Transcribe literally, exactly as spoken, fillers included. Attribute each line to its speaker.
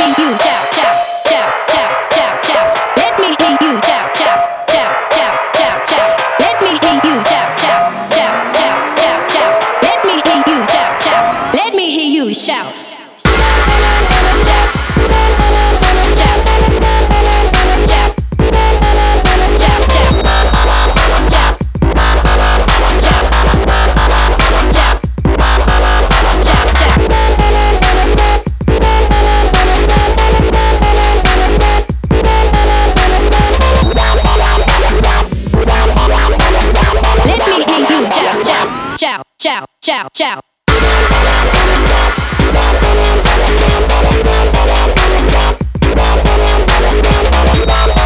Speaker 1: hear you shout, shout, shout, shout, shout, shout. Let me hear you shout, shout, shout, shout, shout, shout. Let me hear you shout, shout, shout, shout, shout, shout. Let me hear you shout, shout. Let me hear you shout. Shout, shout, shout, shout. Shout.